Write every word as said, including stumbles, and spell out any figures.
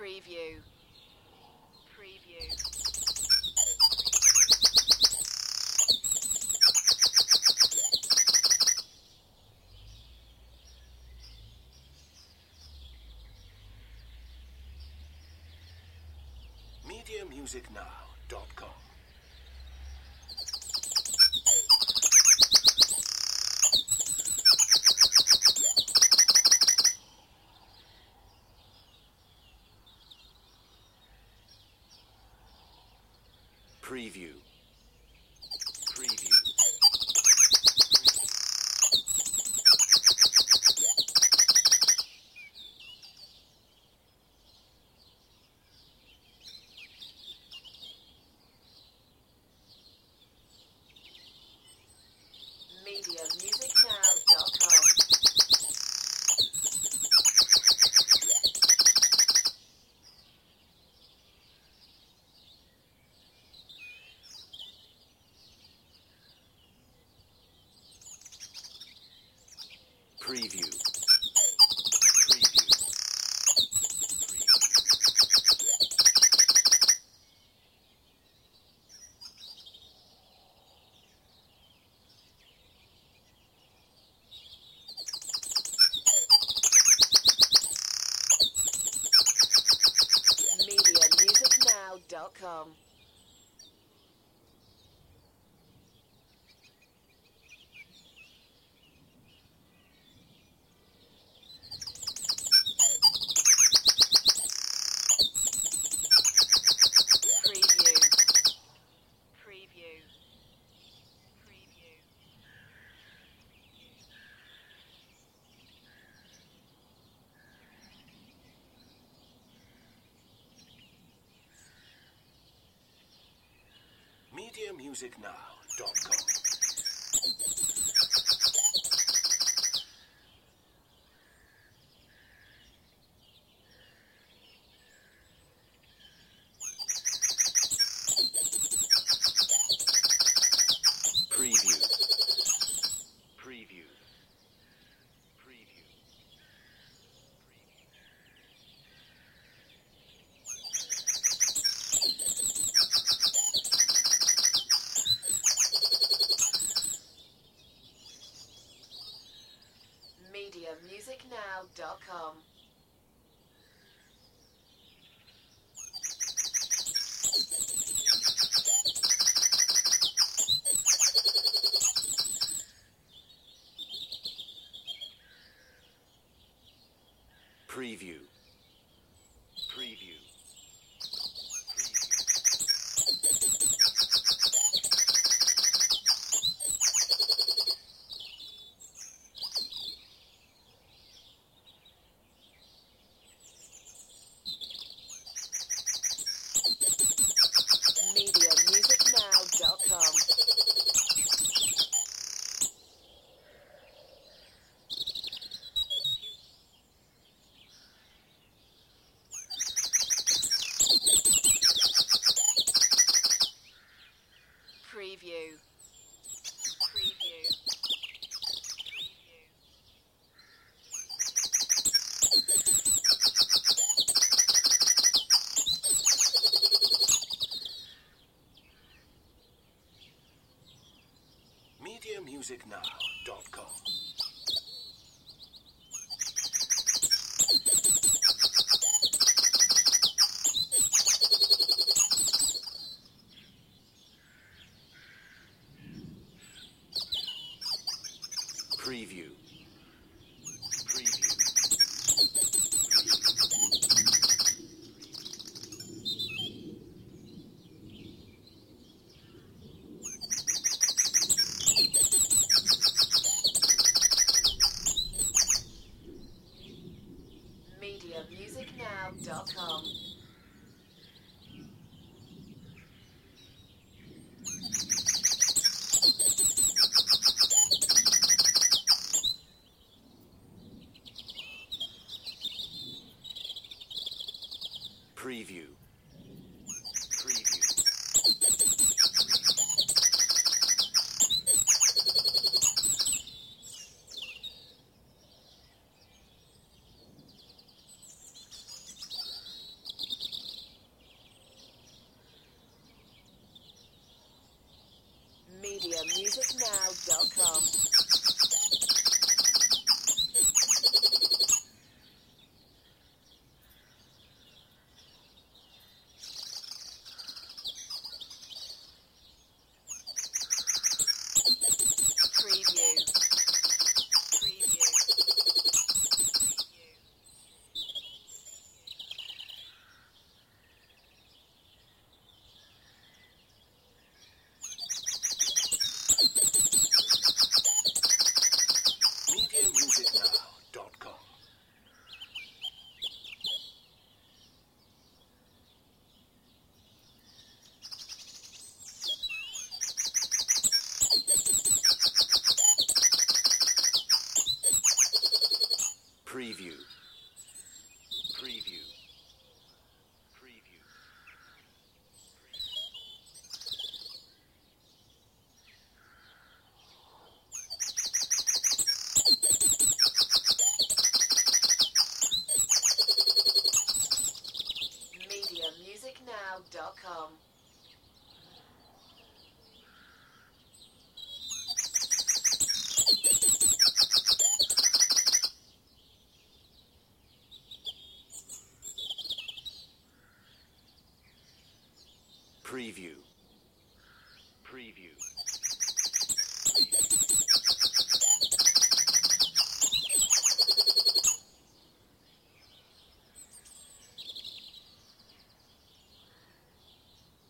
Preview. Preview. media music now dot com. Preview. Preview. media music now dot com. Preview. media music now dot com. Preview. Preview. Preview. media music now dot com. Preview. Preview. Preview. media music now dot com. Preview. Preview. media music now dot com. Preview. Preview. Preview. media music now dot com. Preview. Preview. media music now dot com. Preview. Preview. media music now dot com. Preview. Preview. Preview. media music now dot com. Preview. Preview. Preview. media music now dot com. Preview. Preview. Preview.